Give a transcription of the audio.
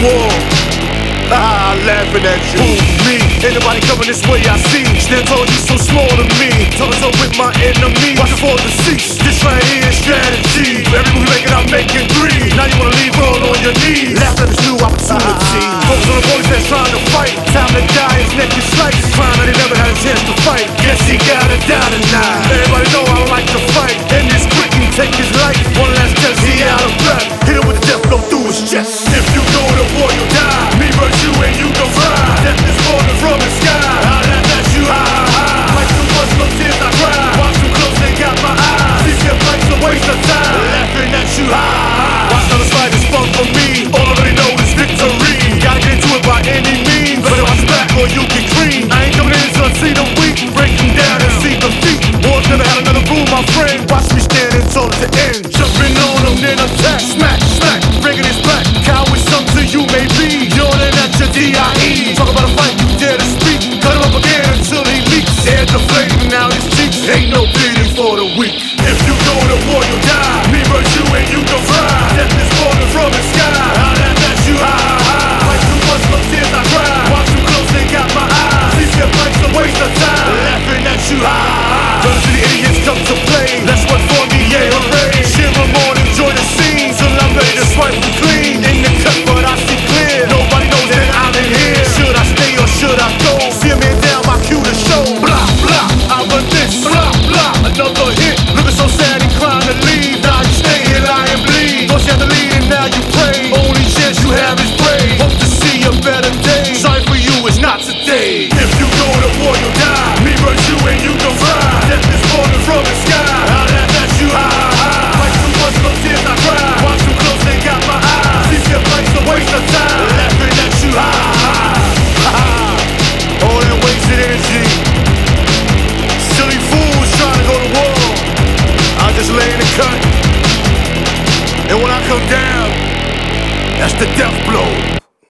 war. Laughing at you. Who, me? Anybody coming this way I see. Stand tall, you so small to me. Talking so with my enemy. Watching for the seats. This right here is strategy. Every move you making, I'm making three. Now you wanna leave all on your knees. Laugh at this new opportunity. Focus on the boys that's trying to fight. Time to die, his neck is sliced. Crime that he never had a chance to fight. Guess he gotta die tonight. Everybody know I like to fight. And this quick can take his life. One last test, he out of breath. Hit him with the death blow through his chest. If you go to war, you die. Me versus you and you gon' fly. Death is falling from the sky. I laugh at you, ha. Like too much, no tears I cry. Watch too close, they got my eyes. These your flights a waste of time. Laughing at you, ha. Watch how the slide is fun for me. All I really know is victory. Gotta get into it by any means. Better watch back or you get cream. I ain't coming in until I see the weak. Break them down and see the feet. War's never had another rule, my friend. Watch me standing tall at the end. Jumping on them, then attack. Smack, smack, bringing his back. Coward, some to you may be. Yawning at your DIE. Talk about a fight, you dare to speak. Cut him up again until he leaks. Air deflating now his cheeks. Ain't no bleeding for the weak. If you go to war, you die. Me versus you and you gon' fly. Death is falling from the sky. I laugh at you, ha ha. Like too much, no tears I cry. Watch too close, they got my eyes. These your fights a waste of time. Laughing at you, ha ha. None of the idiots come to play. That's what for me, yeah, hooray. Cheer them on, enjoy the scene. Till I'm ready to swipe them clean. In the cut, but I see clear. Nobody knows that I'm in here. Should I stay or should I go? See a man down, my cue to show. Blah, blah, I run this. Blah, blah, another hit. Looking so sad, inclined to leave. Now you stay here, lie and bleed. Thought you had to lead and now you pray. Only chance you have is pray. Hope to see a better day. Sorry for you, it's not today. If you go to war, you die. Me versus you and you gon' fly. Death is falling from the sky. I laugh at you, ha ha. Like too much, no tears I cry. Watch too close, they got my eyes. These your fights a waste of time. Laughing at you, ha ha ha. All that wasted energy. Silly fools trying to go to war. I just lay in the cut. And when I come down, that's the death blow.